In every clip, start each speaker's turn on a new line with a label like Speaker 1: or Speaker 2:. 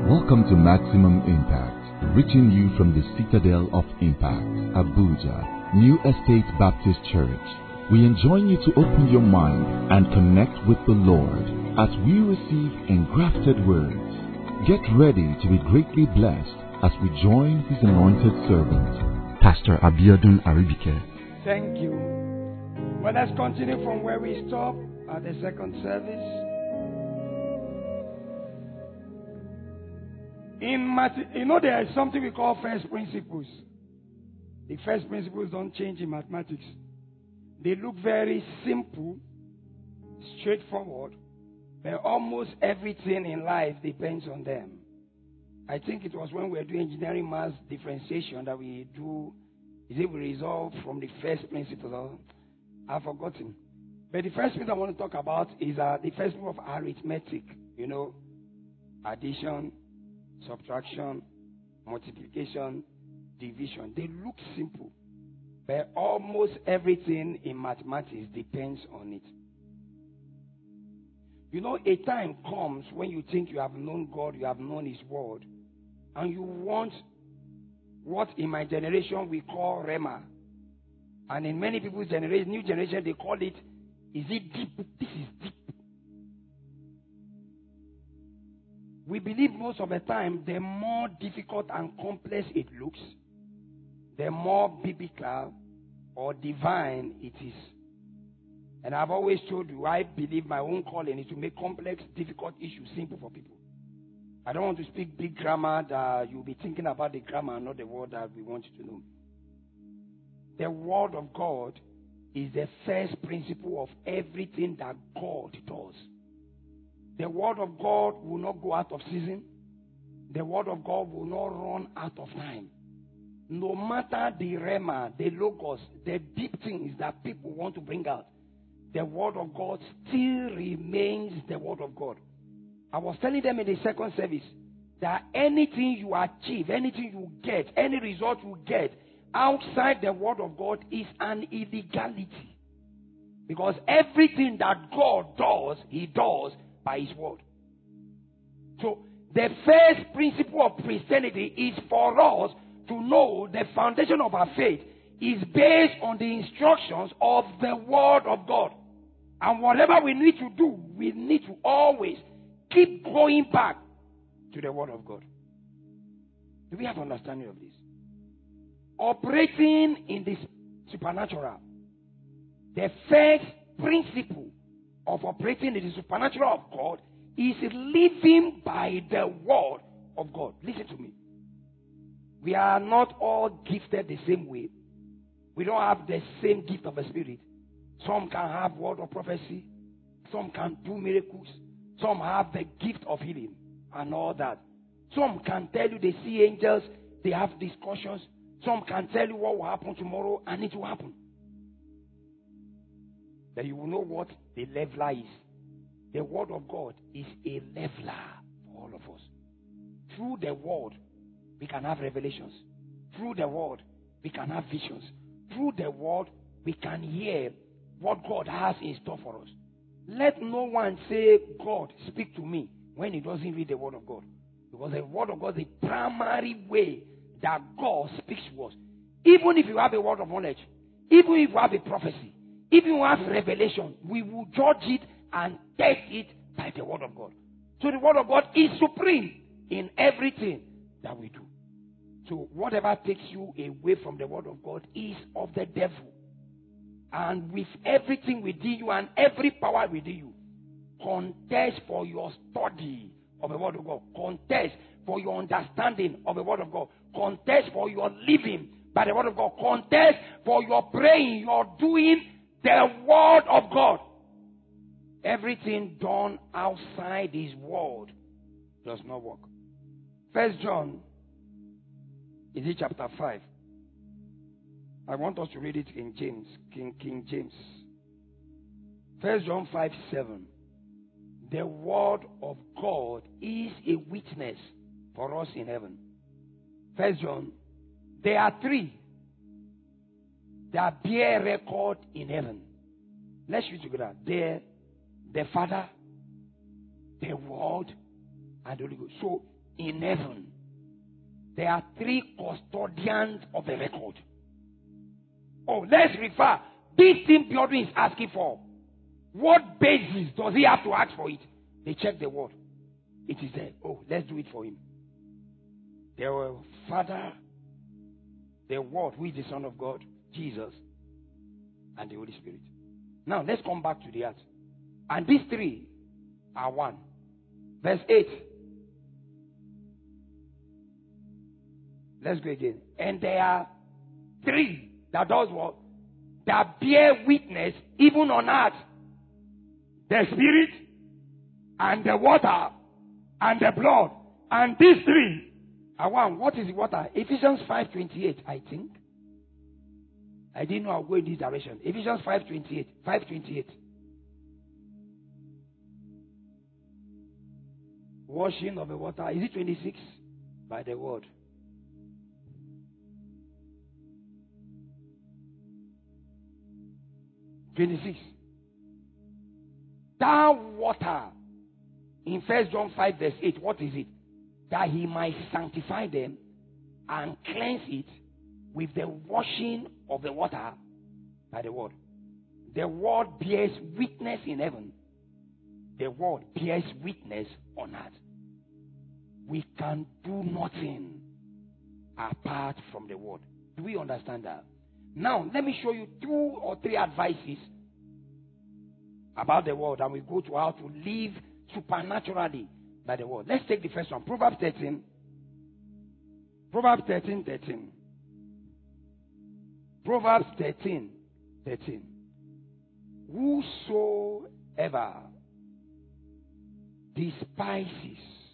Speaker 1: Welcome to Maximum Impact, reaching you from the Citadel of Impact, Abuja, New Estate Baptist Church. We enjoin you to open your mind and connect with the Lord as we receive engrafted words. Get ready to be greatly blessed as we join His anointed servant, Pastor Abiodun Aribike.
Speaker 2: Thank you. Well, let's continue from where we stopped at the second service. There is something we call first principles. The first principles don't change in mathematics. They look very simple, straightforward, but almost everything in life depends on them. I think it was when we were doing engineering mass differentiation that we resolve from the first principle. I've forgotten. But the first thing I want to talk about is the first principle of arithmetic. Addition, subtraction, multiplication, division. They look simple, but almost everything in mathematics depends on it. A time comes when you think you have known God, you have known His word, and you want what in my generation we call Rema. And in many people's generation, new generation, they call it, is it deep? This is deep. We believe most of the time, the more difficult and complex it looks, the more biblical or divine it is. And I've always told you, I believe my own calling is to make complex, difficult issues simple for people. I don't want to speak big grammar that you'll be thinking about the grammar and not the word that we want you to know. The word of God is the first principle of everything that God does. The word of God will not go out of season. The word of God will not run out of time. No matter the rema, the logos, the deep things that people want to bring out, the word of God still remains the word of God. I was telling them in the second service that anything you achieve, anything you get, any result you get outside the word of God is an illegality. Because everything that God does, He does by His word. So the first principle of Christianity is for us to know the foundation of our faith is based on the instructions of the word of God. And whatever we need to do, we need to always keep going back to the word of God. Do we have understanding of this? Operating in this supernatural, the first principle of operating in the supernatural of God is living by the word of God. Listen to me. We are not all gifted the same way. We don't have the same gift of the Spirit. Some can have word of prophecy. Some can do miracles. Some have the gift of healing and all that. Some can tell you they see angels. They have discussions. Some can tell you what will happen tomorrow and it will happen. That you will know what the leveler is. The word of God is a leveler for all of us. Through the word, we can have revelations. Through the word, we can have visions. Through the word, we can hear what God has in store for us. Let no one say, God, speak to me, when he doesn't read the word of God. Because the word of God is the primary way that God speaks to us. Even if you have a word of knowledge, even if you have a prophecy, if you have revelation, we will judge it and test it by the word of God. So the word of God is supreme in everything that we do. So whatever takes you away from the word of God is of the devil. And with everything within you and every power within you, contest for your study of the word of God. Contest for your understanding of the word of God. Contest for your living by the word of God. Contest for your praying, your doing the word of God. Everything done outside His word does not work. 1 John, is it chapter 5? I want us to read it in James, King James. 1 John 5:7. The word of God is a witness for us in heaven. 1 John, there are three that bear record in heaven. Let's read together. The Father, the Word, and the Holy Ghost. So, in heaven. There are 3 custodians of the record. Oh, let's refer. This thing Biodun is asking for. What basis does he have to ask for it? They check the word. It is there. Oh, let's do it for him. The Father, the Word, who is the Son of God, Jesus, and the Holy Spirit. Now, let's come back to the earth. And these 3 are one. Verse 8. Let's go again. And there are 3 that does what? That bear witness even on earth. The Spirit, and the water, and the blood. And these 3 are one. What is the water? Ephesians 5:28, I think. I didn't know I'll go in this direction. Ephesians 5:28. 5:28. Washing of the water. Is it 26? By the word. That water in 1 John 5 verse 8, what is it? That he might sanctify them and cleanse it with the washing of the water by the word. The word bears witness in heaven. The word bears witness on earth. We can do nothing apart from the word. Do we understand that? Now, let me show you 2 or 3 advices about the word, and we go to how to live supernaturally by the word. Let's take the first one. Proverbs 13. Proverbs 13:13. Proverbs 13:13. Whosoever despises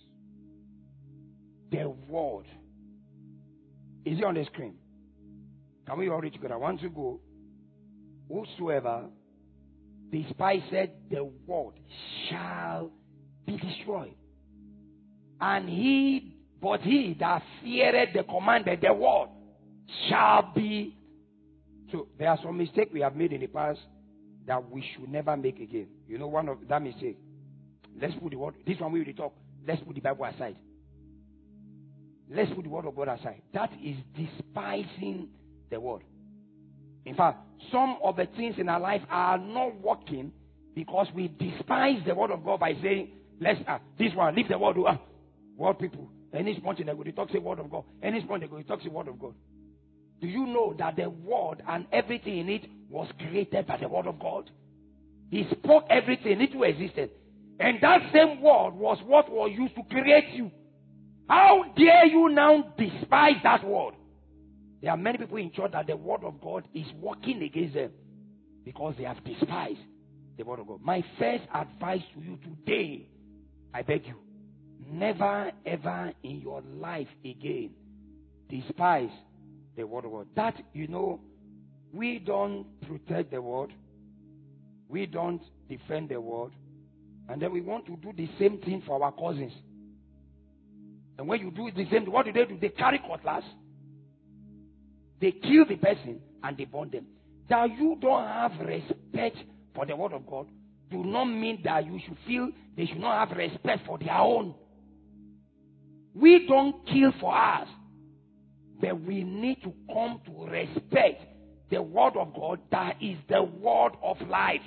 Speaker 2: the word. Is it on the screen? Can we all read together? 1, 2, go. Whosoever despiseth the word shall be destroyed. And he that feareth the commandment, the word, shall be. So there are some mistakes we have made in the past that we should never make again. You know, one of that mistake. Let's put the word. This one we will talk. Let's put the Bible aside. Let's put the word of God aside. That is despising the word. In fact, some of the things in our life are not working because we despise the word of God by saying, let's this one, leave the word. Word people. Any point they go, they talk the word of God. Any point they go, they talk the word of God. Do you know that the word and everything in it was created by the word of God? He spoke everything into existence. And that same word was what was used to create you. How dare you now despise that word? There are many people in church that the word of God is working against them because they have despised the word of God. My first advice to you today, I beg you, never ever in your life again despise the word of God. That, you know, we don't protect the word. We don't defend the word. And then we want to do the same thing for our cousins. And when you do the same, what do? They carry cutlass. They kill the person and they burn them. That you don't have respect for the word of God do not mean that you should feel they should not have respect for their own. We don't kill for us. But we need to come to respect the word of God that is the word of life.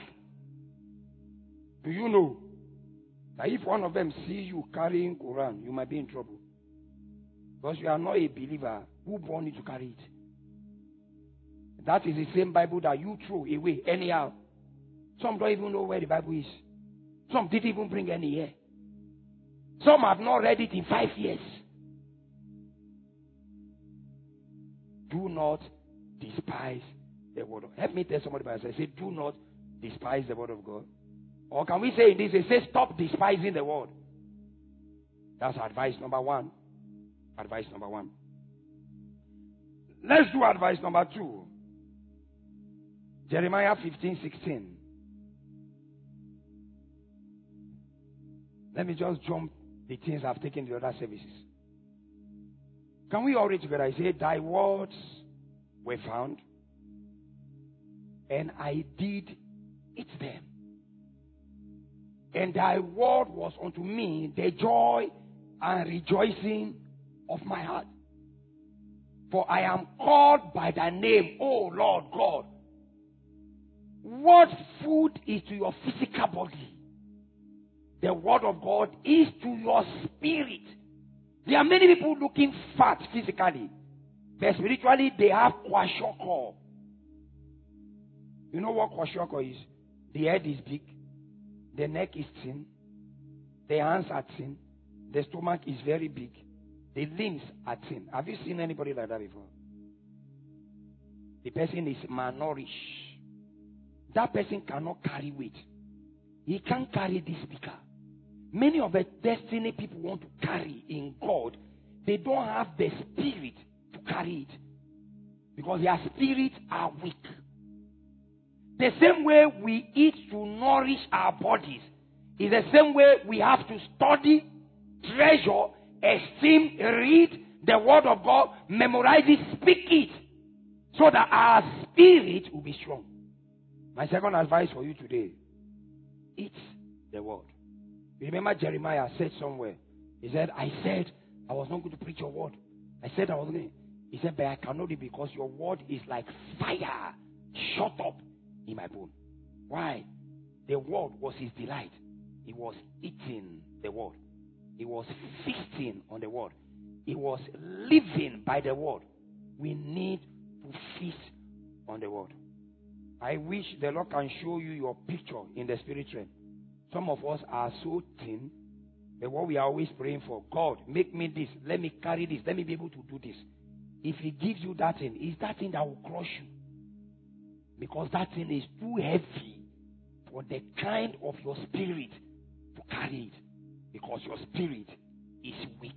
Speaker 2: Do you know that if one of them sees you carrying Quran, you might be in trouble? Because you are not a believer. Who born you to carry it? That is the same Bible that you throw away anyhow. Some don't even know where the Bible is. Some didn't even bring any here. Some have not read it in 5 years. Do not despise the word of God. Help me tell somebody by myself. Say, do not despise the word of God. Or can we say in this, say, stop despising the word. That's advice number 1. Advice number 1. Let's do advice number 2. Jeremiah 15:16. Let me just jump the things I've taken the other services. Can we all read together? I say, thy words were found, and I did eat them. And thy word was unto me the joy and rejoicing of my heart. For I am called by thy name, O Lord God. What food is to your physical body, the word of God is to your spirit. There are many people looking fat physically, but spiritually they have kwashiorkor. You know what kwashiorkor is? The head is big, the neck is thin, the hands are thin, the stomach is very big, the limbs are thin. Have you seen anybody like that before? The person is malnourished. That person cannot carry weight. He can't carry this speaker. Many of the destiny people want to carry in God, they don't have the spirit to carry it. Because their spirits are weak. The same way we eat to nourish our bodies is the same way we have to study, treasure, esteem, read the word of God, memorize it, speak it, so that our spirit will be strong. My second advice for you today, eat the word. Remember Jeremiah said somewhere, he said, I said I was not going to preach your word. I said I was going to. He said, but I cannot do it because your word is like fire shut up in my bone. Why? The word was his delight. He was eating the word. He was feasting on the word. He was living by the word. We need to feast on the word. I wish the Lord can show you your picture in the spirit realm. Some of us are so thin, but what we are always praying for, God, make me this, let me carry this, let me be able to do this. If He gives you that thing, it's that thing that will crush you. Because that thing is too heavy for the kind of your spirit to carry it. Because your spirit is weak.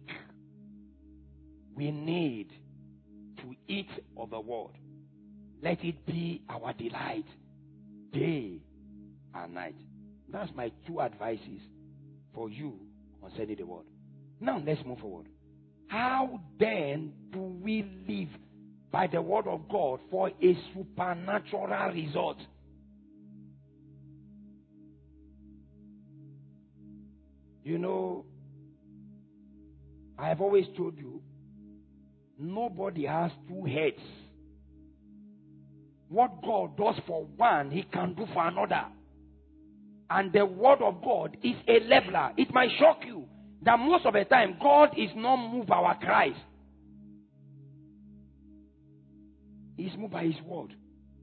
Speaker 2: We need to eat of the word. Let it be our delight day and night. That's my two advices for you concerning the word. Now let's move forward. How then do we live by the word of God for a supernatural result? You know, I have always told you, nobody has two heads. What God does for one, He can do for another. And the word of God is a leveler. It might shock you that most of the time God is not moved by our cries. He's moved by His word.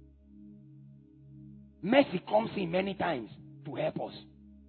Speaker 2: Mercy comes in many times to help us.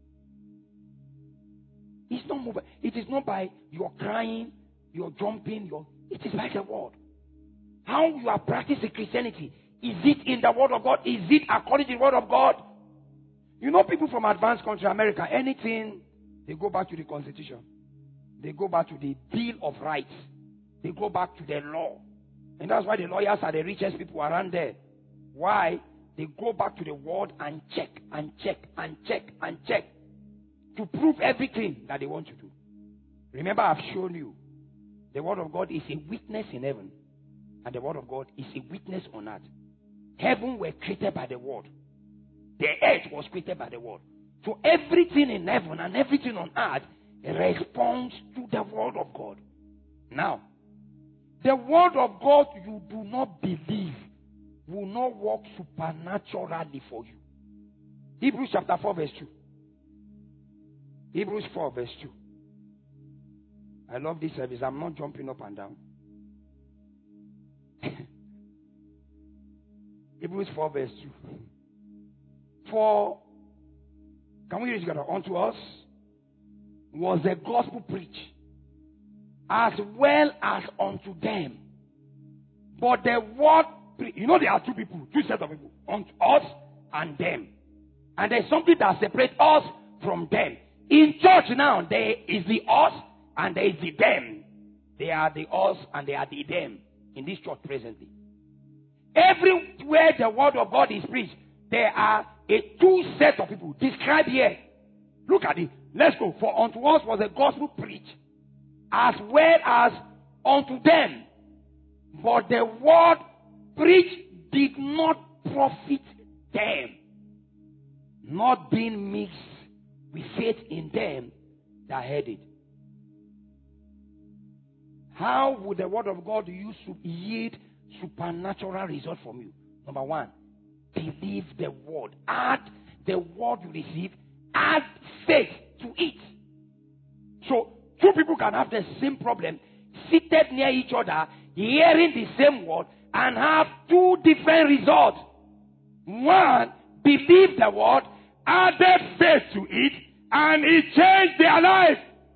Speaker 2: It's not moved by, it is not by your crying, your jumping, it is by the word. How you are practicing Christianity. Is it in the word of God? Is it according to the word of God? You know, people from advanced country, America, anything, they go back to the Constitution. They go back to the Bill of Rights. They go back to the law. And that's why the lawyers are the richest people around there. Why? They go back to the word and check and check and check and check to prove everything that they want to do. Remember, I've shown you the word of God is a witness in heaven, and the word of God is a witness on earth. Heaven were created by the word. The earth was created by the word. So everything in heaven and everything on earth responds to the word of God. Now, the word of God you do not believe will not work supernaturally for you. Hebrews chapter 4 verse 2. Hebrews 4 verse 2. I love this service. I'm not jumping up and down. Hebrews 4 verse 2. For, can we read together? Unto us was the gospel preached, as well as unto them. But the word, you know, there are two people, two sets of people, unto us and them. And there's something that separates us from them. In church now, there is the us and there is the them. They are the us and they are the them in this church presently. Everywhere the word of God is preached, there are a two sets of people described here. Look at it. Let's go. For unto us was the gospel preached, as well as unto them. But the word preached did not profit them, not being mixed with faith in them that heard it. How would the word of God yield supernatural result from you? Number one, believe the word. Add the word you receive. Add faith to it. So, two people can have the same problem, seated near each other, hearing the same word, and have two different results. One, believe the word, added faith to it, and it changed their life.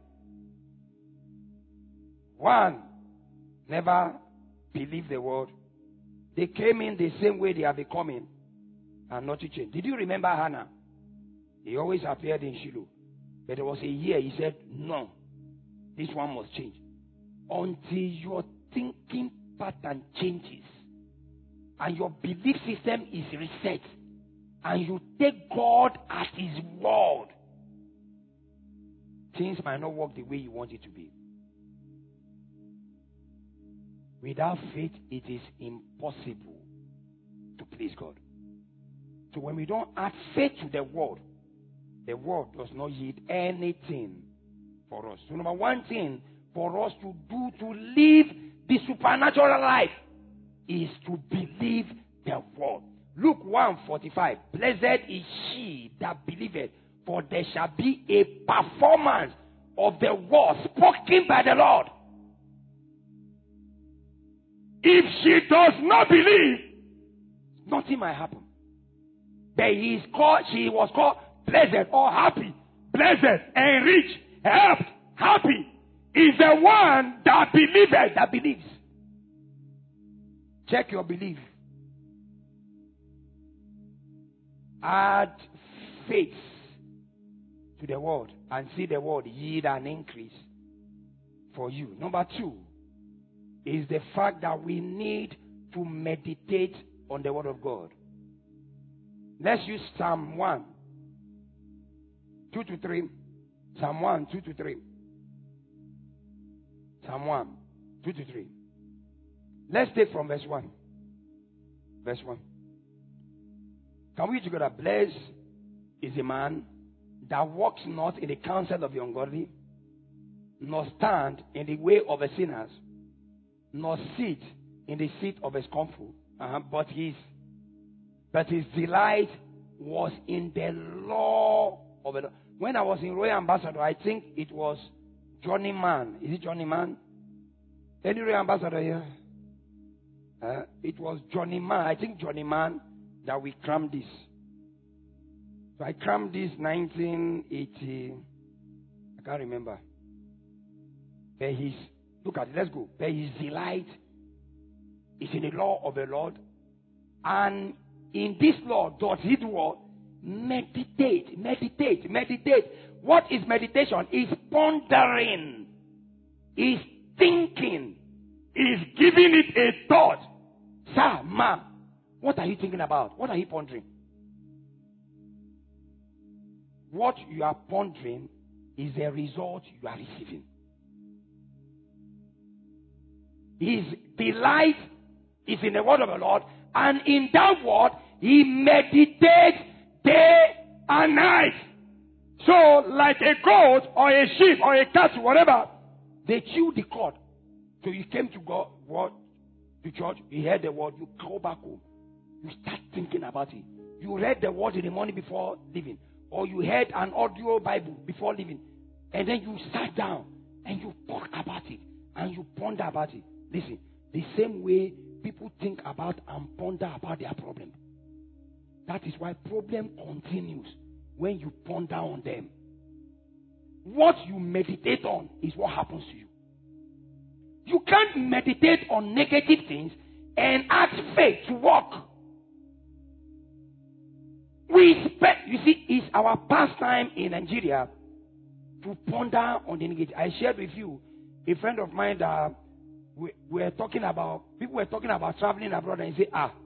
Speaker 2: One, never believe the word. They came in the same way they have been coming, and nothing changed. Did you remember Hannah? He always appeared in Shiloh. But there was a year he said, no, this one must change. Until your thinking pattern changes, and your belief system is reset, and you take God at His word, things might not work the way you want it to be. Without faith, it is impossible to please God. So when we don't add faith to the word does not yield anything for us. So number one thing for us to do to live the supernatural life is to believe the word. Luke 1:45. Blessed is she that believeth, for there shall be a performance of the word spoken by the Lord. If she does not believe, nothing might happen. But she was called blessed or happy. Blessed, enriched, helped, happy is the one that believeth, that believes. Check your belief. Add faith to the word and see the word yield an increase for you. Number two is the fact that we need to meditate on the word of God. Let's use Psalm 1, 2 to 3. Psalm 1, 2 to 3. Psalm 1, 2 to 3. Let's take from verse 1. Verse 1. Can we read together? Blessed is a man that walks not in the counsel of the ungodly, nor stand in the way of the sinners, nor sit in the seat of the scornful. But his delight was in the law of the Lord. When I was in Royal Ambassador, I think it was Johnny Mann. Is it Johnny Mann? Any Royal Ambassador here? It was Johnny Mann. I think Johnny Mann that we crammed this. So I crammed this 1980. I can't remember. Look at it. Let's go. But his delight is in the law of the Lord, and in this law does he do what? Meditate. What is meditation? Is pondering, is thinking, is giving it a thought. Sir, ma, what are you thinking about? What are you pondering? What you are pondering is the result you are receiving. His delight is in the word of the Lord, and in that word he meditates day and night. So, like a goat or a sheep or a cat, whatever, they chew the cord. So you came to God, to church, you heard the word, you go back home, you start thinking about it. You read the word in the morning before leaving, or you heard an audio Bible before leaving, and then you sat down and you talk about it and you ponder about it. Listen, the same way people think about and ponder about their problem. That is why problem continues when you ponder on them. What you meditate on is what happens to you. You can't meditate on negative things and ask faith to work. You see, it's our pastime in Nigeria to ponder on the negative. I shared with you a friend of mine that people were talking about traveling abroad, and he said,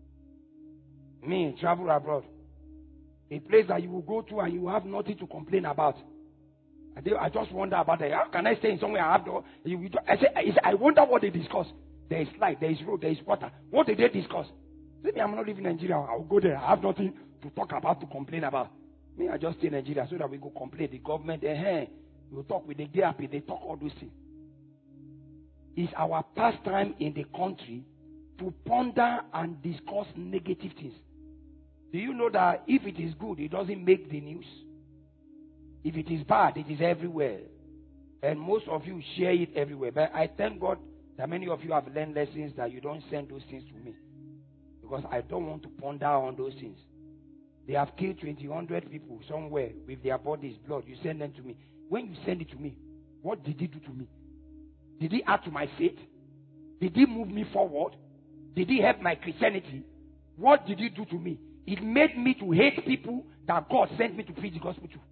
Speaker 2: me travel abroad, a place that you will go to and you have nothing to complain about. I just wonder about that. How can I stay in somewhere I have I wonder what they discuss. There is light, there is road, there is water. What did they discuss? Say, I'm not living in Nigeria. I will go there. I have nothing to talk about, to complain about. Me, I just stay in Nigeria so that we go complain. The government, we'll talk with the DRP. They talk all those things. is our pastime in the country to ponder and discuss negative things. Do you know that if it is good, it doesn't make the news? If it is bad, it is everywhere. And most of you share it everywhere. But I thank God that many of you have learned lessons that you don't send those things to me. Because I don't want to ponder on those things. They have killed 200 people somewhere with their bodies, blood. You send them to me. When you send it to me, what did it do to me? Did it add to my faith? Did it move me forward? Did it help my Christianity? What did it do to me? It made me to hate people that God sent me to preach the gospel to.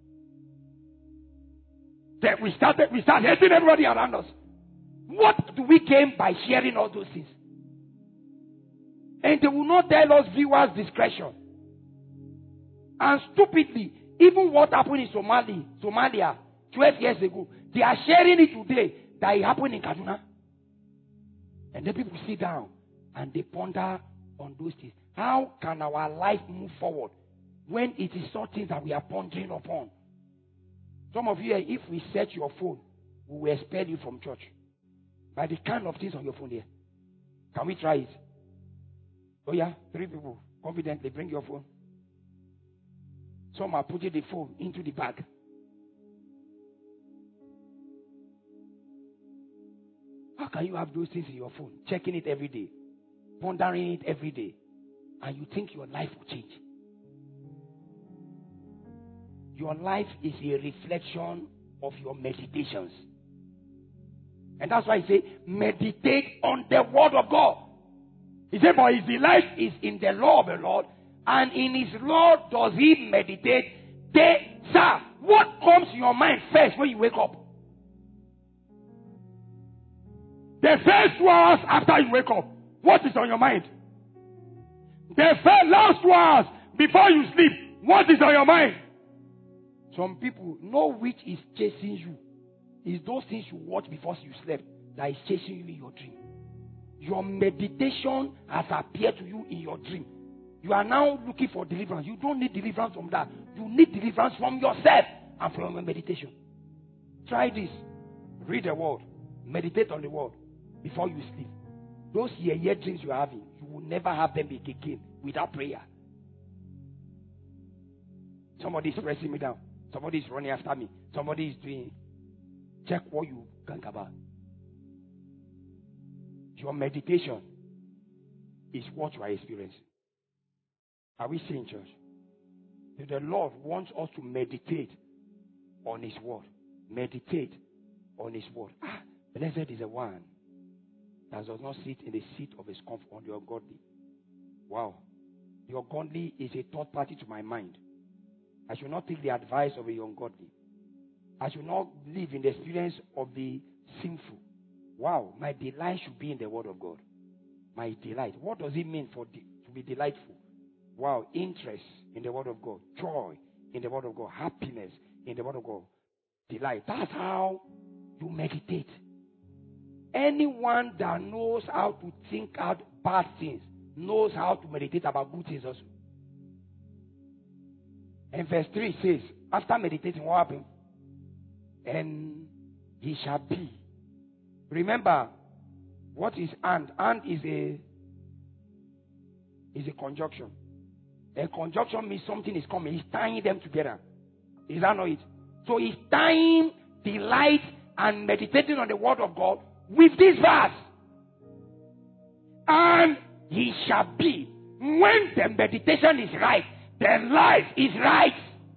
Speaker 2: Then we start hating everybody around us. What do we gain by sharing all those things? And they will not tell us viewers' discretion. And stupidly, even what happened in Somalia 12 years ago, they are sharing it today that it happened in Kaduna. And then people sit down and they ponder on those things. How can our life move forward when it is something that we are pondering upon? Some of you, if we search your phone, we will expel you from church. By the kind of things on your phone here. Can we try it? Oh yeah, 3 people. Confidently bring your phone. Some are putting the phone into the bag. How can you have those things in your phone? Checking it every day. Pondering it every day. And you think your life will change. Your life is a reflection of your meditations. And that's why I say, meditate on the word of God. He said, for his delight is in the law of the Lord, and in his law does he meditate day. Sir, what comes to your mind first when you wake up? The first 2 hours after you wake up, what is on your mind? The last 2 hours before you sleep, what is on your mind? Some people know which is chasing you. It's those things you watch before you slept that is chasing you in your dream. Your meditation has appeared to you in your dream. You are now looking for deliverance. You don't need deliverance from that. You need deliverance from yourself and from your meditation. Try this. Read the word. Meditate on the word before you sleep. Those dreams you are having, you will never have them again without prayer. Somebody is pressing me down. Somebody is running after me. Somebody is doing. Check what you think about. Your meditation is what you are experiencing. Are we seeing, church? The Lord wants us to meditate on his word. Meditate on his word. Blessed is the one that does not sit in the seat of his comfort on the ungodly. Wow. The ungodly is a third party to my mind. I should not take the advice of the ungodly. I should not live in the experience of the sinful. Wow, my delight should be in the word of God. My delight. What does it mean to be delightful? Wow, interest in the word of God. Joy in the word of God. Happiness in the word of God. Delight. That's how you meditate. Anyone that knows how to think out bad things knows how to meditate about good things also. And verse 3 says, after meditating, what happened? And he shall be. Remember, what is and? And is a conjunction. A conjunction means something is coming. He's tying them together. Is that not it? So he's tying delight and meditating on the word of God with this verse. And he shall be. When the meditation is right, the life is right.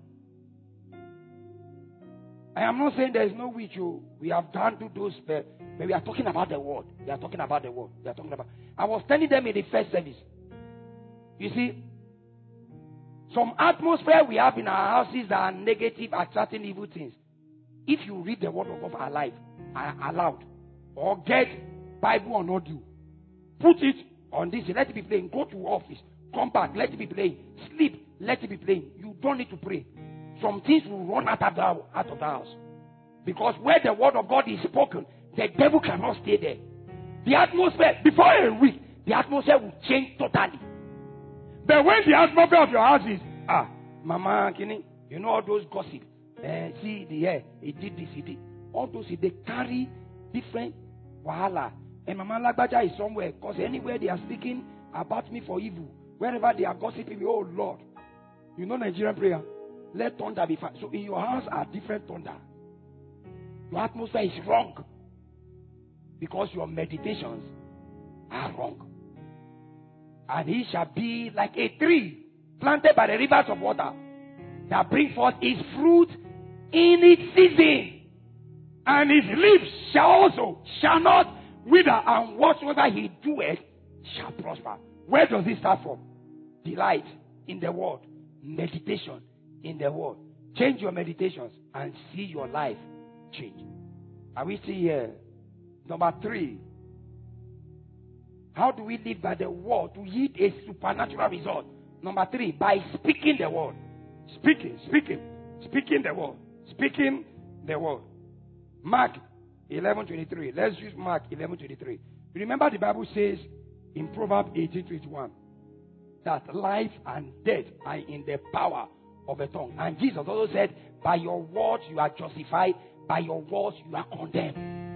Speaker 2: I am not saying there is no witch. We have done to those, but we are talking about the word. We are talking about the word. We are talking about. I was telling them in the first service. You see, some atmosphere we have in our houses that are negative, attracting evil things. If you read the word of God aloud, or get Bible on audio, put it on this, let it be playing. Go to office, come back, let it be playing. Sleep, let it be playing. You don't need to pray. Some things will run out of the house. Because where the word of God is spoken, the devil cannot stay there. The atmosphere, before a week, the atmosphere will change totally. But when the atmosphere of your house is, Mama, you know all those gossip. See the hair, he did this, he did. All those, they carry different Wahala. And Mama Lagbaja is somewhere, because anywhere they are speaking about me for evil, wherever they are gossiping me, oh Lord. You know Nigerian prayer? Let thunder be fast. So in your house are different thunder. Your atmosphere is wrong. Because your meditations are wrong. And he shall be like a tree planted by the rivers of water, that bring forth its fruit in its season. And his leaves shall not wither, and whatsoever he doeth shall prosper. Where does it start from? Delight in the word. Meditation in the word. Change your meditations and see your life change. Are we still here? Number 3. How do we live by the word to yield a supernatural result? Number 3, by speaking the word. Speaking the word. Speaking the word. Mark 11:23. Let's use Mark 11:23. Remember the Bible says in Proverbs 18:21 that life and death are in the power of the tongue. And Jesus also said, by your words you are justified, by your words you are condemned.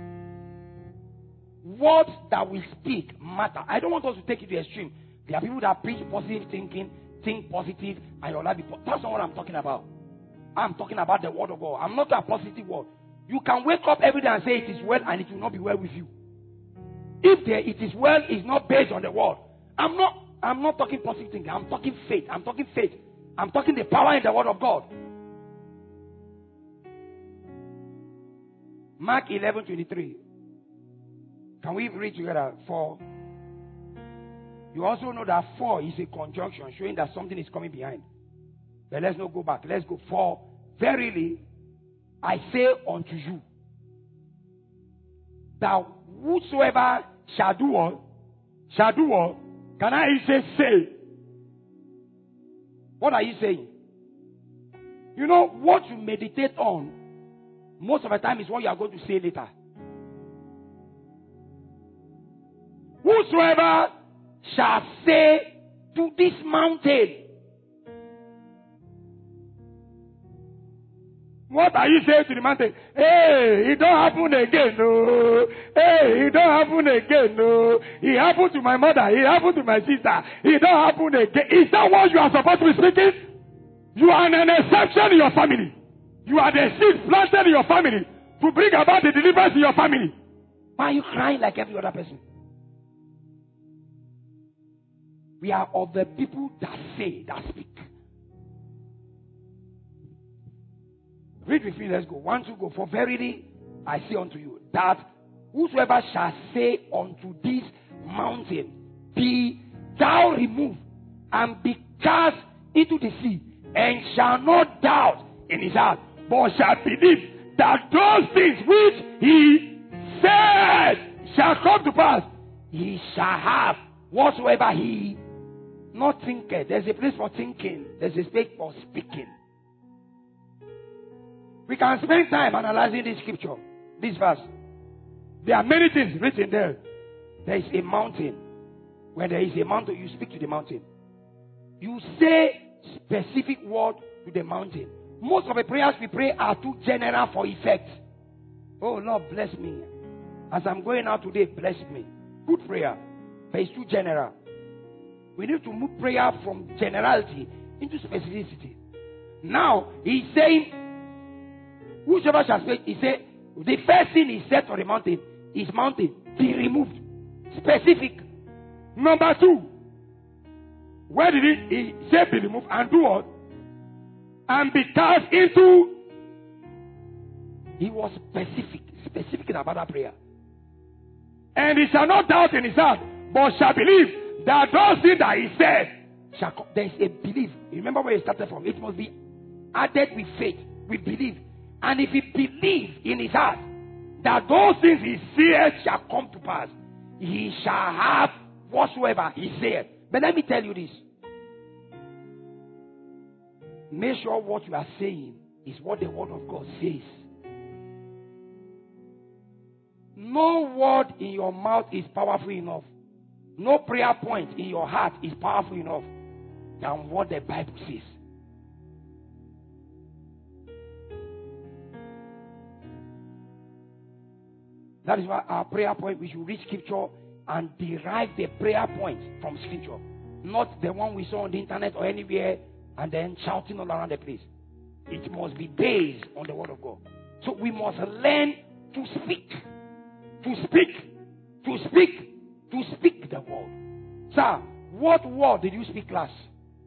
Speaker 2: Words that we speak matter. I don't want us to take it to the extreme. There are people that preach positive thinking, think positive, and your life be positive. That's not what I'm talking about. I'm talking about the word of God. I'm not a positive word. You can wake up every day and say it is well, and it will not be well with you. If it is well, it's not based on the word. I'm not talking positive thinking. I'm talking faith. I'm talking the power in the word of God. Mark 11:23. Can we read together? For you also know that for is a conjunction showing that something is coming behind. But let's not go back. Let's go. For verily I say unto you that whosoever shall do all. Can I say? What are you saying? You know what you meditate on most of the time is what you are going to say later. Whosoever shall say to this mountain. What are you saying to the mountain? Hey, it don't happen again, no. Hey, it don't happen again, no. It happened to my mother. It happened to my sister. It don't happen again. Is that what you are supposed to be speaking? You are an exception in your family. You are the seed planted in your family to bring about the deliverance in your family. Why are you crying like every other person? We are of the people that say, that speak. Read with me, let's go. 1, 2, go. For verily I say unto you, that whosoever shall say unto this mountain, be thou removed and be cast into the sea, and shall not doubt in his heart, but shall believe that those things which he said shall come to pass, he shall have whatsoever he not thinketh. There's a place for thinking. There's a space for speaking. We can spend time analyzing this scripture, this verse. There are many things written there. There is a mountain. When there is a mountain, you speak to the mountain. You say specific word to the mountain. Most of the prayers we pray are too general for effect. Oh Lord, bless me. As I'm going out today, bless me. Good prayer, but it's too general. We need to move prayer from generality into specificity. Now, he's saying, whosoever shall speak, he said, the first thing he said to the mountain is mountain, be removed. Specific. Number 2, where did he say be removed and do what? And be cast into. He was specific about that prayer. And he shall not doubt in his heart, but shall believe that those things that he said shall come. There is a belief. Remember where he started from. It must be added with faith, with belief. And if he believes in his heart that those things he said shall come to pass, he shall have whatsoever he said. But let me tell you this. Make sure what you are saying is what the word of God says. No word in your mouth is powerful enough. No prayer point in your heart is powerful enough than what the Bible says. That is why our prayer point, we should read scripture and derive the prayer point from scripture. Not the one we saw on the internet or anywhere and then shouting all around the place. It must be based on the word of God. So we must learn to speak. To speak. To speak. To speak the word. Sir, what word did you speak last?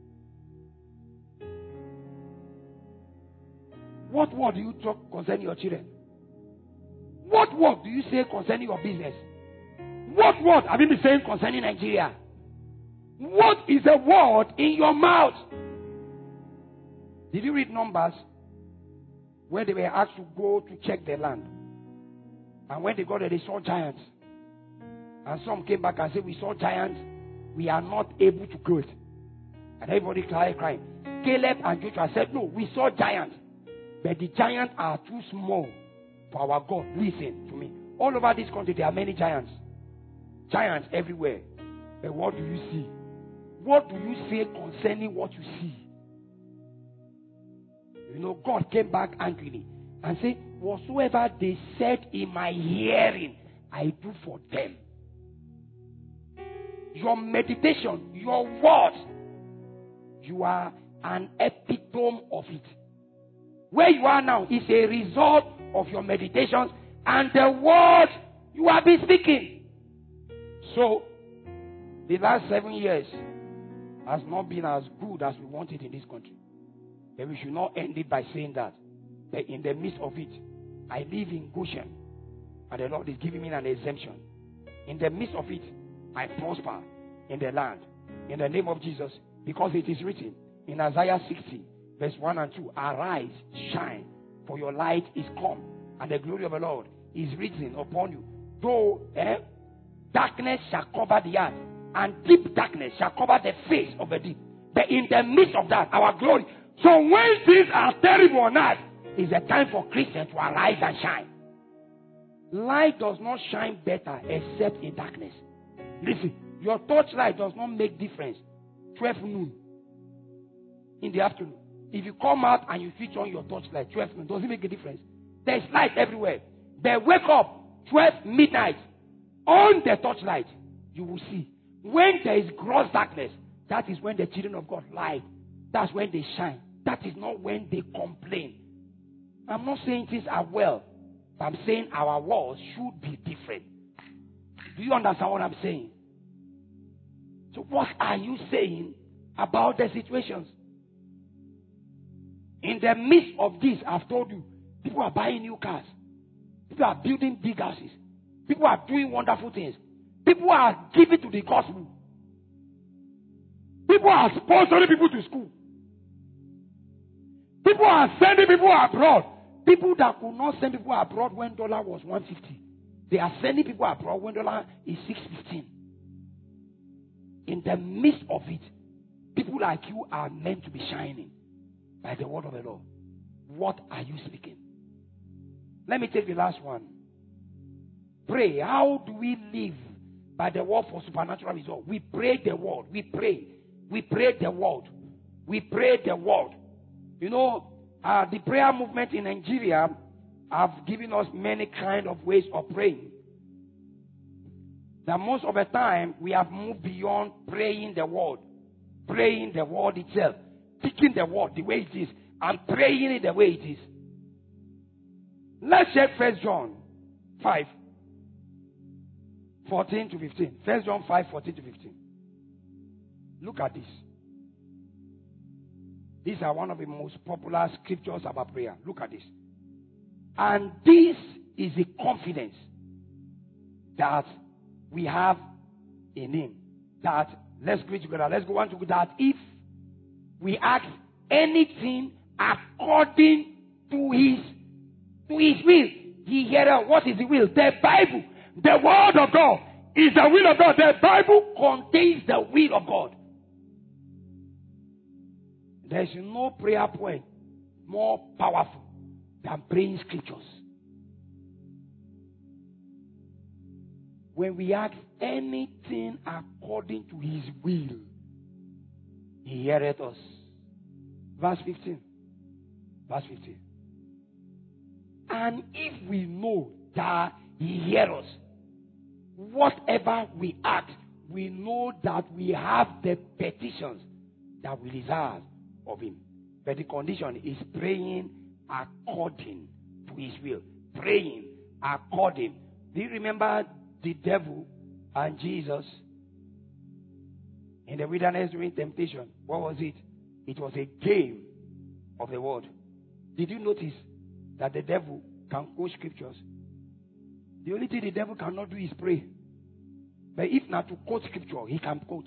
Speaker 2: What word do you talk concerning your children? What word do you say concerning your business? What word have you been saying concerning Nigeria? What is the word in your mouth? Did you read Numbers where they were asked to go to check their land? And when they got there, they saw giants. And some came back and said, we saw giants. We are not able to go it. And everybody started crying. Caleb and Joshua said, no, we saw giants. But the giants are too small for our God. Listen to me. All over this country, there are many giants. Giants everywhere. But what do you see? What do you say concerning what you see? You know, God came back angrily and said, whatsoever they said in my hearing, I do for them. Your meditation, your word, you are an epitome of it. Where you are now is a result of your meditations and the word you have been speaking. So, the last 7 years has not been as good as we wanted in this country. But we should not end it by saying that. But in the midst of it, I live in Goshen, and the Lord is giving me an exemption. In the midst of it, I prosper in the land. In the name of Jesus, because it is written in Isaiah 60, verse 1 and 2, arise, shine, for your light is come, and the glory of the Lord is risen upon you. Though darkness shall cover the earth, and deep darkness shall cover the face of the deep. But in the midst of that, our glory. So when things are terrible on earth, it's a time for Christians to arise and shine. Light does not shine better except in darkness. Listen, your torchlight does not make difference. 12 noon in the afternoon. If you come out and you switch on your torchlight, 12 noon, does it make a difference? There's light everywhere. Then wake up, 12 midnight, on the torchlight, you will see. When there is gross darkness, that is when the children of God lie. That's when they shine. That is not when they complain. I'm not saying things are well, but I'm saying our words should be different. Do you understand what I'm saying? So what are you saying about the situations? In the midst of this, I've told you, people are buying new cars. People are building big houses. People are doing wonderful things. People are giving to the gospel. People are sponsoring people to school. People are sending people abroad. People that could not send people abroad when dollar was 150. They are sending people abroad when dollar is 615. In the midst of it, people like you are meant to be shining by the word of the Lord. What are you speaking? Let me take the last one. Pray. How do we live by the word for supernatural result? We pray the word. We pray. We pray the word. We pray the word. You know, the prayer movement in Nigeria have given us many kind of ways of praying. Now, most of the time, we have moved beyond praying the word itself, picking the word the way it is, and praying it the way it is. Let's check 1 John 5, 14 to 15. 1 John 5, 14 to 15. Look at this. These are one of the most popular scriptures about prayer. Look at this. And this is the confidence that we have in him. That, let's go together. Let's go on to that. If we ask anything according to his will, he heareth. What is the will? The Bible, the word of God, is the will of God. The Bible contains the will of God. There is no prayer point more powerful than praying scriptures. When we ask anything according to his will, he heareth us. Verse 15. Verse 15. And if we know that He hears us. Whatever we ask, we know that we have the petitions that we desire of him. But the condition is praying according to his will. Praying according. Do you remember the devil and Jesus in the wilderness during temptation? What was it? It was a game of the word. Did you notice that the devil can quote scriptures? The only thing the devil cannot do is pray. But if not to quote scripture, he can quote.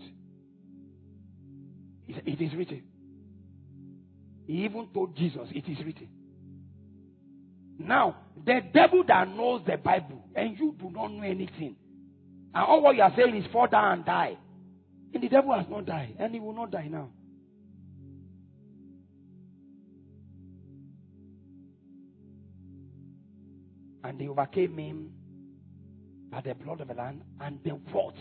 Speaker 2: It is written. He even told Jesus, it is written. Now, the devil that knows the Bible and you do not know anything, and all what you are saying is fall down and die. And the devil has not died, and he will not die now. And they overcame him by the blood of the Lamb and the words.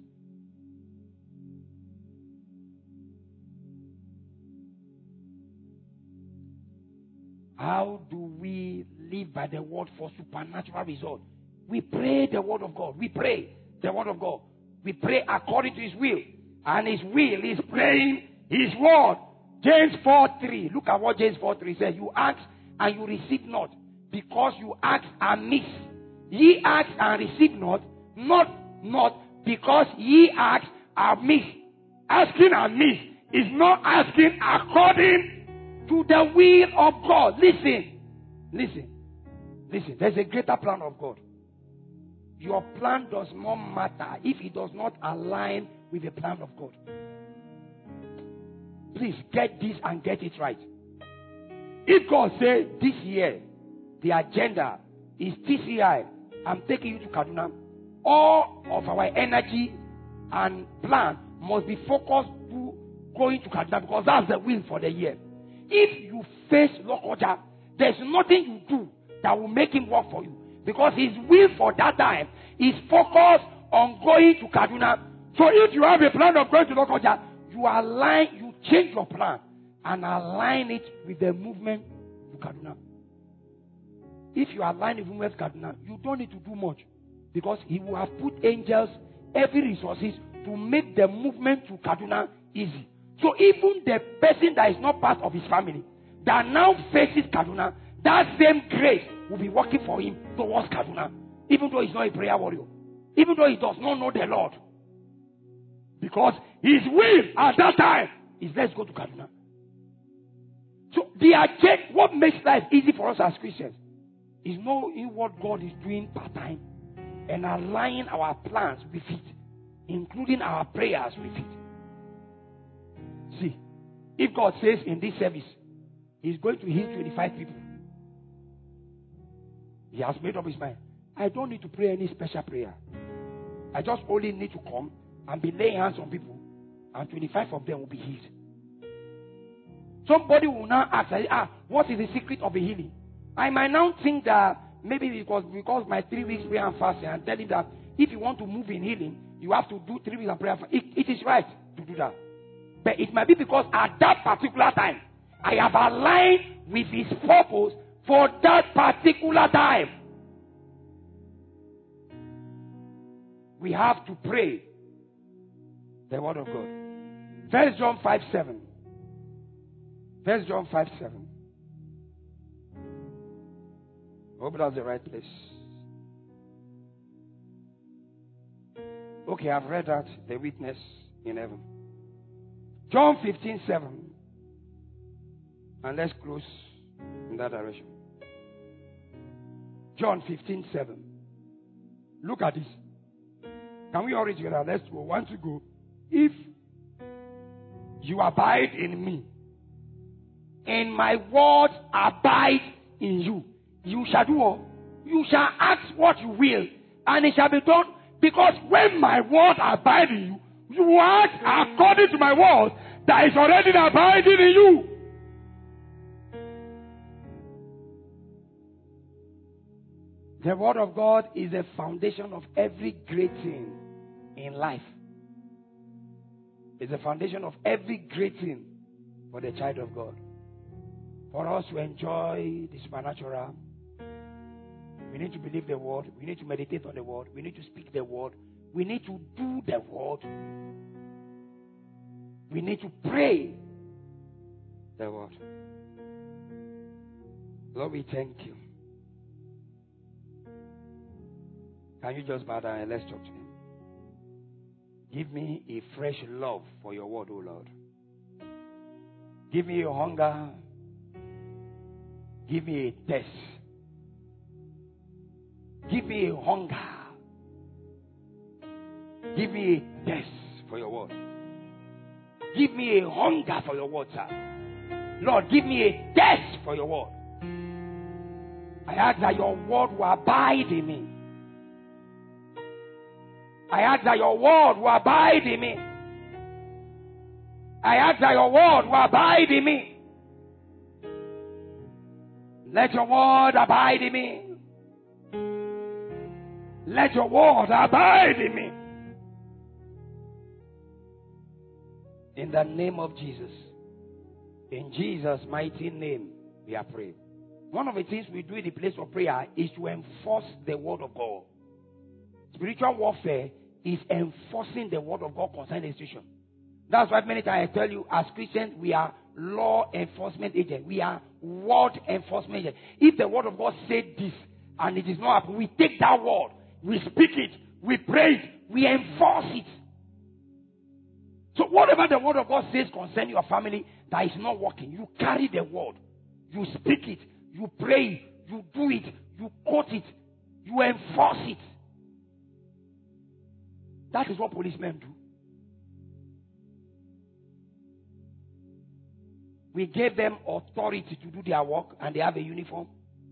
Speaker 2: How do we live by the word for supernatural result? We pray the word of God. We pray the word of God. We pray according to his will. And his will is praying his word. James 4:3. Look at what James 4:3 says. You ask and you receive not, because you ask amiss. Ye ask and receive not because ye ask amiss. Asking amiss is not asking according to the will of God. Listen. There's a greater plan of God. Your plan does not matter if it does not align with the plan of God. Please get this and get it right. If God says this year the agenda is TCI, I'm taking you to Kaduna, all of our energy and plan must be focused to going to Kaduna because that's the will for the year. If you face Lokoja, there's nothing you do that will make him work for you. Because his will for that time is focused on going to Kaduna. So if you have a plan of going to Lokoja, you change your plan and align it with the movement to Kaduna. If you align it with Kaduna, you don't need to do much. Because he will have put angels, every resources to make the movement to Kaduna easy. So even the person that is not part of his family, that now faces Kaduna, that same grace will be working for him towards Kaduna. Even though he's not a prayer warrior. Even though he does not know the Lord. Because his will at that time is let's go to Kaduna. So what makes life easy for us as Christians is knowing what God is doing part time and aligning our plans with it, including our prayers with it. See, if God says in this service, he's going to heal 25 people, he has made up his mind. I don't need to pray any special prayer. I just only need to come and be laying hands on people, and 25 of them will be healed. Somebody will now ask, what is the secret of the healing? I might now think that maybe because my 3 weeks prayer and fasting, and telling that if you want to move in healing, you have to do 3 weeks of prayer. It is right to do that. But it might be because at that particular time, I have aligned with his purpose for that particular time. We have to pray the word of God. 1 John 5:7. 1 John 5:7. Hope that's the right place. Okay, I've read that. The witness in heaven. John 15:7. And let's close in that direction. John 15:7. Look at this. Can we all read together? Let's go. 1, 2, go. If you abide in me, and my words abide in you, you shall do what? You shall ask what you will, and it shall be done. Because when my words abide in you, you act according to my word that is already abiding in you. The word of God is the foundation of every great thing in life. It's the foundation of every great thing for the child of God. For us to enjoy the supernatural, We need to believe the word. We need to meditate on the word. We need to speak the word. We need to do the word. We need to pray the word. Lord, we thank you. Can you just bow down and let's talk to him? Give me a fresh love for your word, O Lord. Give me a hunger. Give me a thirst. Give me a hunger. Give me a thirst for your word. Give me a hunger for your word, sir. Lord, give me a thirst for your word. I ask that your word will abide in me. I ask that your word will abide in me. I ask that your word will abide in me. Let your word abide in me. Let your word abide in me. In the name of Jesus. In Jesus' mighty name, we are praying. One of the things we do in the place of prayer is to enforce the word of God. Spiritual warfare is enforcing the word of God concerning the situation. That's why many times I tell you, as Christians, we are law enforcement agents. We are word enforcement agents. If the word of God said this and it is not happening, we take that word, we speak it, we pray it, we enforce it. So whatever the word of God says concerning your family that is not working, you carry the word, you speak it, you pray it, you do it, you quote it, you enforce it. That is what policemen do. We gave them authority to do their work and they have a uniform.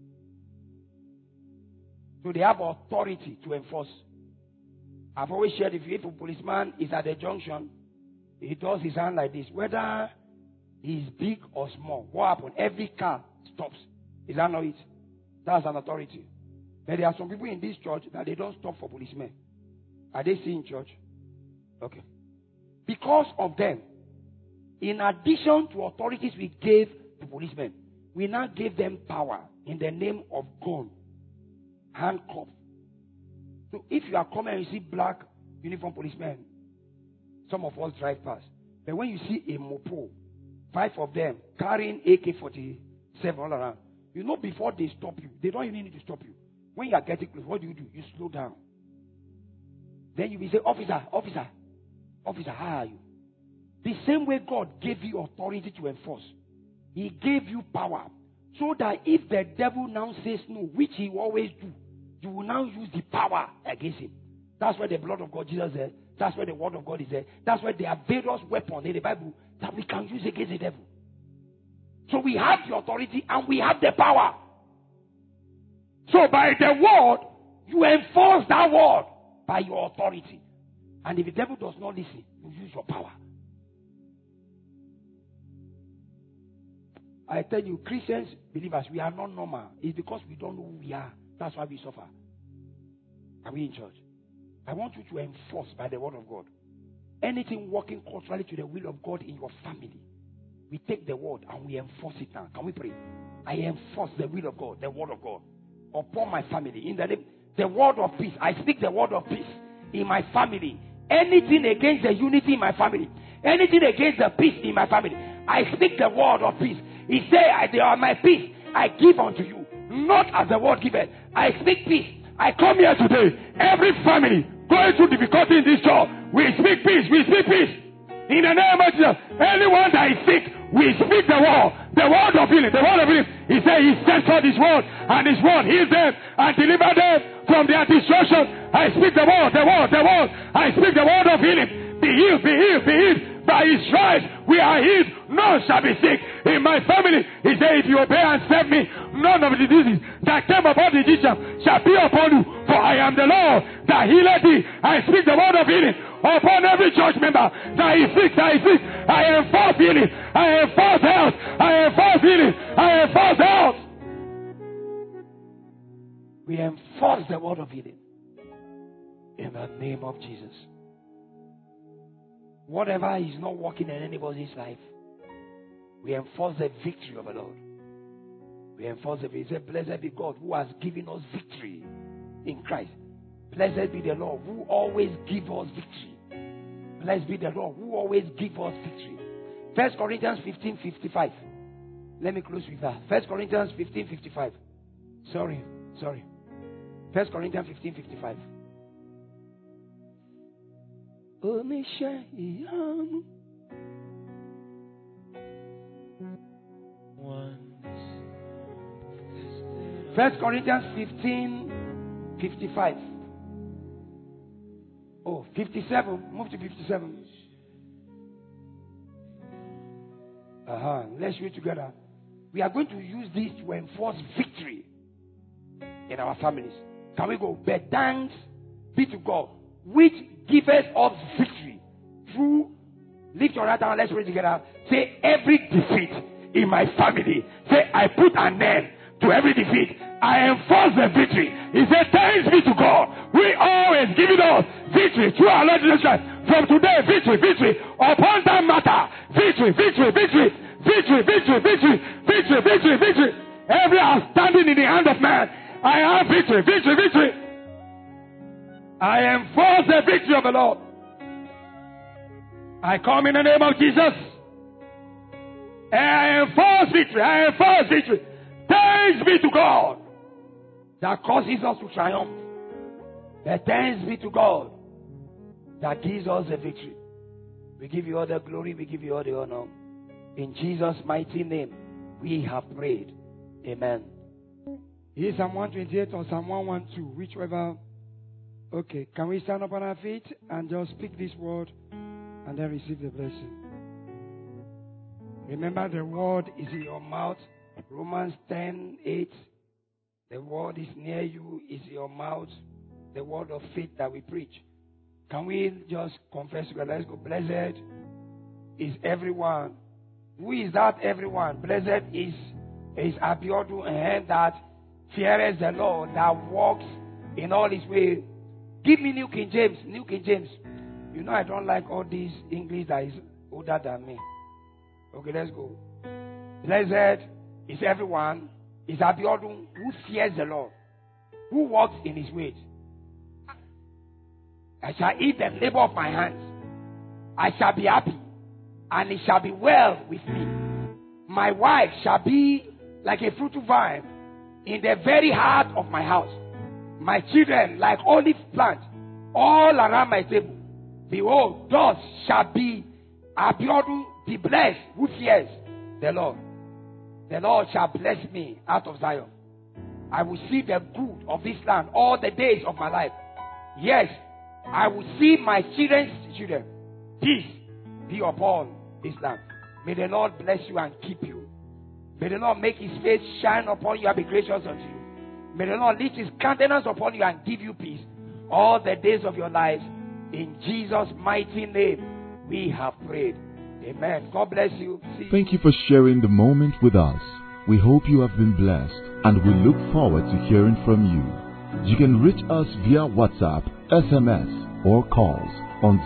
Speaker 2: So they have authority to enforce. I've always shared, if a policeman is at the junction, he does his hand like this. Whether he's big or small, what happens? Every car stops. Is that not it? That's an authority. But there are some people in this church that they don't stop for policemen. Are they still in church? Okay. Because of them, in addition to authorities we gave to policemen, we now gave them power in the name of gun, handcuff. So if you are coming and you see black uniform policemen, some of us drive past. But when you see a mopo, 5 of them carrying AK-47 all around, you know before they stop you, they don't even need to stop you. When you are getting close, what do? You slow down. Then you will say, officer, how are you? The same way God gave you authority to enforce. He gave you power. So that if the devil now says no, which he will always do, you will now use the power against him. That's where the blood of God Jesus is. That's where the word of God is there. That's where there are various weapons in the Bible that we can use against the devil. So we have the authority and we have the power. So by the word, you enforce that word by your authority. And if the devil does not listen, you use your power. I tell you, Christians, believers, we are not normal. It's because we don't know who we are. That's why we suffer. Are we in church? I want you to enforce by the word of God. Anything working contrary to the will of God in your family, we take the word and we enforce it now. Can we pray? I enforce the will of God, the word of God, upon my family. In the name, the word of peace. I speak the word of peace in my family. Anything against the unity in my family, anything against the peace in my family, I speak the word of peace. He said, "They are my peace I give unto you, not as the word given." I speak peace. I come here today. Every family going through difficulty in this job, we speak peace. We speak peace. In the name of Jesus, anyone that is sick, we speak the word of healing. The word of healing. He said he sent forth his word, and his word healed them and delivered them from their destruction. I speak the word. I speak the word of healing. Be healed, be healed, be healed. By his stripes we are healed. None shall be sick in my family. He said, if you obey and serve me, none of the diseases that came upon the Egyptians shall be upon you. For I am the Lord that healeth thee. I speak the word of healing upon every church member that is sick, I enforce healing. I enforce health. I enforce healing. I enforce health. We enforce the word of healing in the name of Jesus. Whatever is not working in anybody's life, we enforce the victory of the Lord. We enforce it. He said, blessed be God who has given us victory in Christ. Blessed be the Lord who always gives us victory. Blessed be the Lord who always gives us victory. 1 Corinthians 15:55. Let me close with that. 1 Corinthians 15:55. Sorry. 1 Corinthians 15:55. First Corinthians 15:55. Oh, 57. Move to 57. Let's read together. We are going to use this to enforce victory in our families. Can we go? But thanks be to God, which giveth us victory through. Lift your right hand. Let's read together. Say, every defeat in my family. Say, I put an end to every defeat. I enforce the victory. He said, thanks be to God. We always give it us victory through our Lord Jesus Christ. From today, victory upon that matter. Victory. Every hour standing in the hand of man, I have victory. I enforce the victory of the Lord. I come in the name of Jesus. I enforce victory. Thanks be to God that causes us to triumph. But thanks be to God that gives us the victory. We give you all the glory. We give you all the honor. In Jesus' mighty name, we have prayed. Amen. Is Psalm 128 or Psalm 112, whichever. Okay, can we stand up on our feet and just speak this word and then receive the blessing? Remember, the word is in your mouth. Romans 10:8. The word is near you, is in your mouth. The word of faith that we preach. Can we just confess together? Let's go. Blessed is everyone. Who is that everyone? Blessed is Abiodun, and that feareth the Lord, that walks in all his ways. Give me New King James. New King James. You know I don't like all this English that is older than me. Okay, let's go. Blessed is everyone, is Abiodun, who fears the Lord, who walks in his ways. I shall eat the labor of my hands. I shall be happy, and it shall be well with me. My wife shall be like a fruitful vine in the very heart of my house. My children like olive plants all around my table. Behold, thus shall be Abiodun, the blessed, who fears the Lord. The Lord shall bless me out of Zion. I will see the good of this land all the days of my life. Yes, I will see my children's children. Peace be upon this land. May the Lord bless you and keep you. May the Lord make his face shine upon you and be gracious unto you. May the Lord lift his countenance upon you and give you peace all the days of your lives. In Jesus' mighty name, we have prayed. Amen. God bless you.
Speaker 1: Thank you for sharing the moment with us. We hope you have been blessed, and we look forward to hearing from you. You can reach us via WhatsApp, SMS, or calls on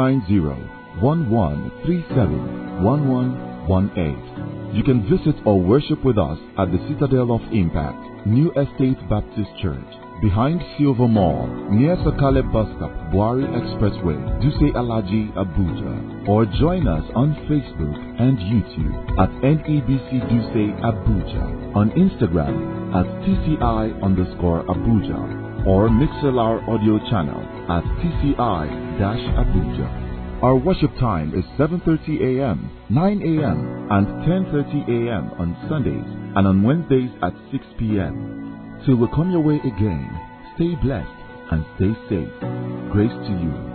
Speaker 1: 090-1137-1118. You can visit or worship with us at the Citadel of Impact, New Estate Baptist Church, behind Silver Mall, near Sakale Bus Stop, Buari Expressway, Duse Alaji, Abuja. Or join us on Facebook and YouTube at NEBC Duse Abuja, on Instagram at TCI_Abuja, or Mixlr audio channel at TCI-Abuja. Our worship time is 7:30 a.m., 9 a.m., and 10:30 a.m. on Sundays, and on Wednesdays at 6 p.m. Till we come your way again, stay blessed and stay safe. Grace to you.